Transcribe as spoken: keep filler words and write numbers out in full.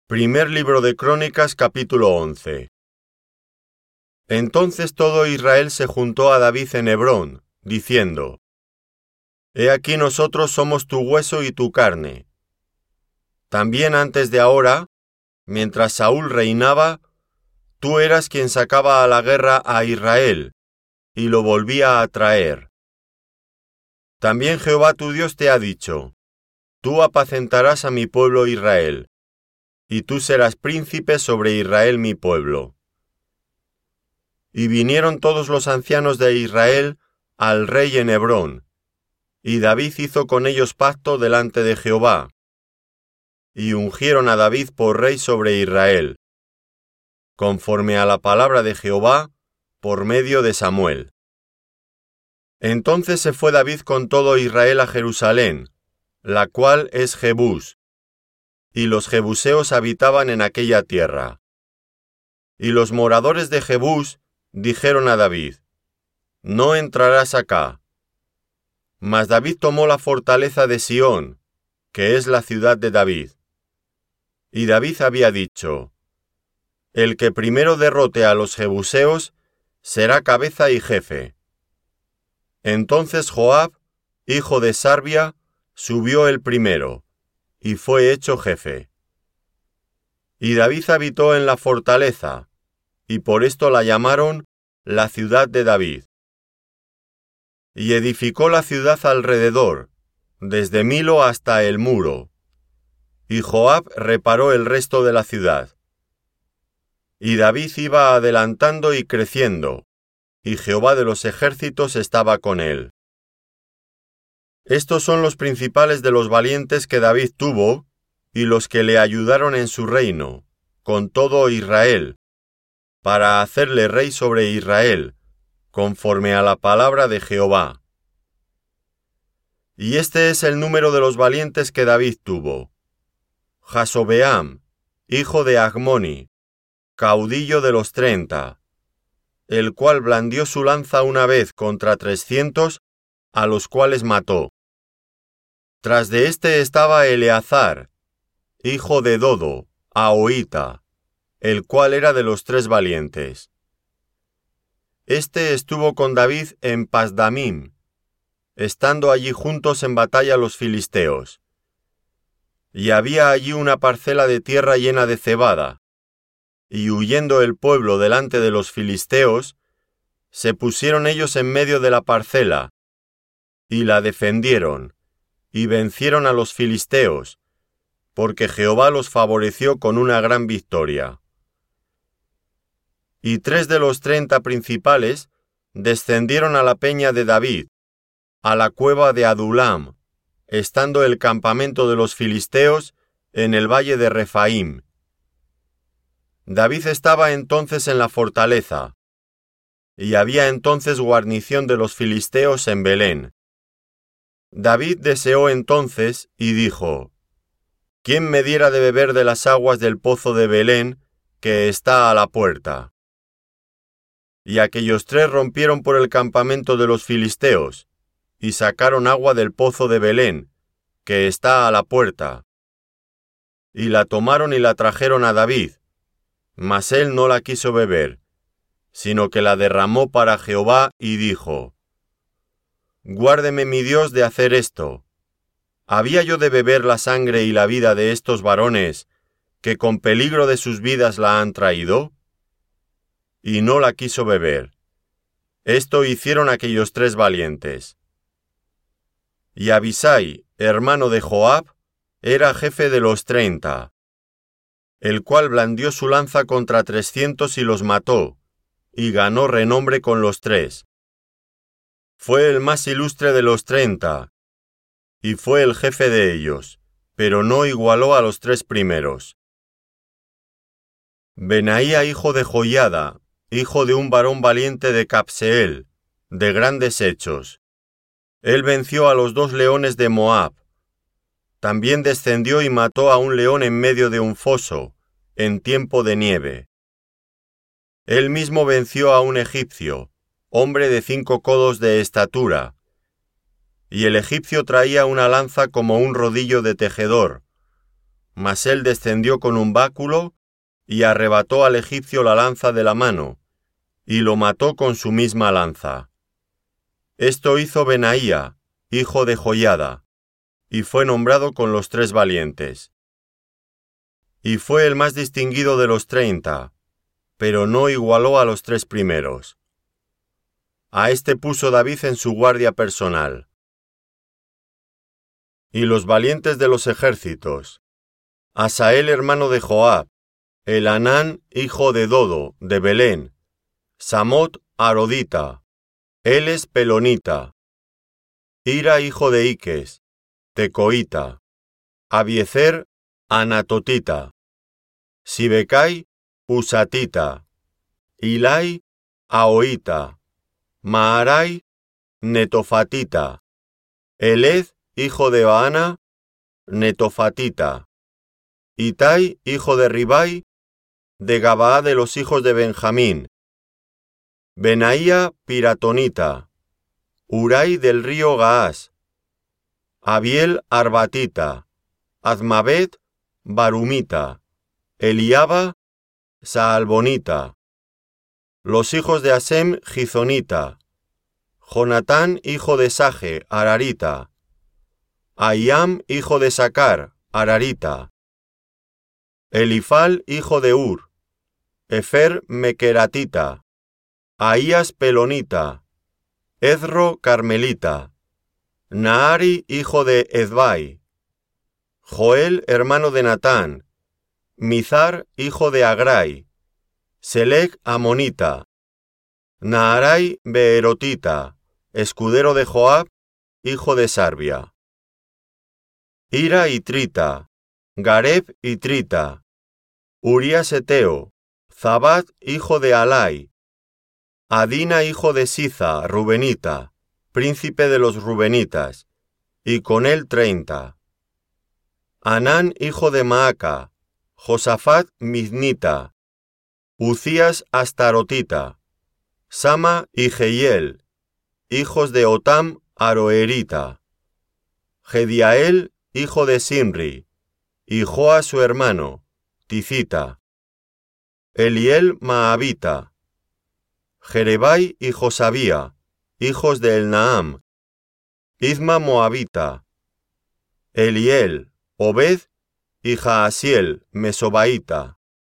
Primer libro de Crónicas, capítulo once. Entonces todo Israel se juntó a David en Hebrón, diciendo: He aquí nosotros somos tu hueso y tu carne. También antes de ahora, mientras Saúl reinaba, tú eras quien sacaba a la guerra a Israel, y lo volvía a traer. También Jehová tu Dios te ha dicho: Tú apacentarás a mi pueblo Israel, y tú serás príncipe sobre Israel mi pueblo. Y vinieron todos los ancianos de Israel al rey en Hebrón, y David hizo con ellos pacto delante de Jehová, y ungieron a David por rey sobre Israel, conforme a la palabra de Jehová, por medio de Samuel. Entonces se fue David con todo Israel a Jerusalén, la cual es Jebús, y los jebuseos habitaban en aquella tierra. Y los moradores de Jebús dijeron a David: No entrarás acá. Mas David tomó la fortaleza de Sión, que es la ciudad de David. Y David había dicho: El que primero derrote a los jebuseos será cabeza y jefe. Entonces Joab, hijo de Sarbia, subió el primero, y fue hecho jefe. Y David habitó en la fortaleza, y por esto la llamaron la ciudad de David. Y edificó la ciudad alrededor, desde Milo hasta el muro, y Joab reparó el resto de la ciudad. Y David iba adelantando y creciendo, y Jehová de los ejércitos estaba con él. Estos son los principales de los valientes que David tuvo, y los que le ayudaron en su reino, con todo Israel, para hacerle rey sobre Israel, conforme a la palabra de Jehová. Y este es el número de los valientes que David tuvo: Jasobeam, hijo de Agmoni, caudillo de los treinta, el cual blandió su lanza una vez contra trescientos, a los cuales mató. Tras de éste estaba Eleazar, hijo de Dodo, ahoita, el cual era de los tres valientes. Este estuvo con David en Pasdamim, estando allí juntos en batalla los filisteos. Y había allí una parcela de tierra llena de cebada, y huyendo el pueblo delante de los filisteos, se pusieron ellos en medio de la parcela, y la defendieron, y vencieron a los filisteos, porque Jehová los favoreció con una gran victoria. Y tres de los treinta principales descendieron a la peña de David, a la cueva de Adulam, estando el campamento de los filisteos en el valle de Refaim. David estaba entonces en la fortaleza, y había entonces guarnición de los filisteos en Belén. David deseó entonces y dijo: ¿Quién me diera de beber de las aguas del pozo de Belén, que está a la puerta? Y aquellos tres rompieron por el campamento de los filisteos, y sacaron agua del pozo de Belén, que está a la puerta. Y la tomaron y la trajeron a David, mas él no la quiso beber, sino que la derramó para Jehová y dijo: Guárdeme mi Dios de hacer esto. ¿Había yo de beber la sangre y la vida de estos varones, que con peligro de sus vidas la han traído? Y no la quiso beber. Esto hicieron aquellos tres valientes. Y Abisai, hermano de Joab, era jefe de los treinta, el cual blandió su lanza contra trescientos y los mató, y ganó renombre con los tres. Fue el más ilustre de los treinta, y fue el jefe de ellos, pero no igualó a los tres primeros. Benaía, hijo de Joiada, hijo de un varón valiente de Capseel, de grandes hechos. Él venció a los dos leones de Moab. También descendió y mató a un león en medio de un foso, en tiempo de nieve. Él mismo venció a un egipcio, hombre de cinco codos de estatura, y el egipcio traía una lanza como un rodillo de tejedor, mas él descendió con un báculo y arrebató al egipcio la lanza de la mano, y lo mató con su misma lanza. Esto hizo Benaía, hijo de Joiada, y fue nombrado con los tres valientes. Y fue el más distinguido de los treinta, pero no igualó a los tres primeros. A este puso David en su guardia personal. Y los valientes de los ejércitos: Asael hermano de Joab, Elhanán hijo de Dodo, de Belén, Samot arodita, Eles pelonita, Ira hijo de Iques, tecoita, Abiezer anatotita, Sibecai usatita, Ilai ahoita, Maarai netofatita, Elez hijo de Baana, netofatita, Itai hijo de Ribai, de Gabaá de los hijos de Benjamín, Benaía piratonita, Urai del río Gaás, Abiel arbatita, Azmabet barumita, Eliaba saalbonita, los hijos de Asem gizonita, Jonatán hijo de Sage ararita, Ahiam hijo de Sacar ararita, Elifal hijo de Ur, Efer mequeratita, Ahías pelonita, Ezro carmelita, Naari hijo de Ezbai, Joel hermano de Natán, Mizar hijo de Agrai, Selec amonita, Naarai beerotita, escudero de Joab, hijo de Sarbia, Ira y Trita, Gareb y Trita, Urías eteo, Zabat hijo de Alai, Adina hijo de Siza, rubenita, príncipe de los rubenitas, y con él treinta. Anán hijo de Maaca, Josafat miznita, Ucías astarotita, Sama y Jehiel, hijos de Otam aroerita, Gediael hijo de Simri, y Joa su hermano, Ticita, Eliel maabita, Jerebai y Josabía, hijos de Elnaam, Izma moabita, Eliel, Obed y Jaasiel mesobaita,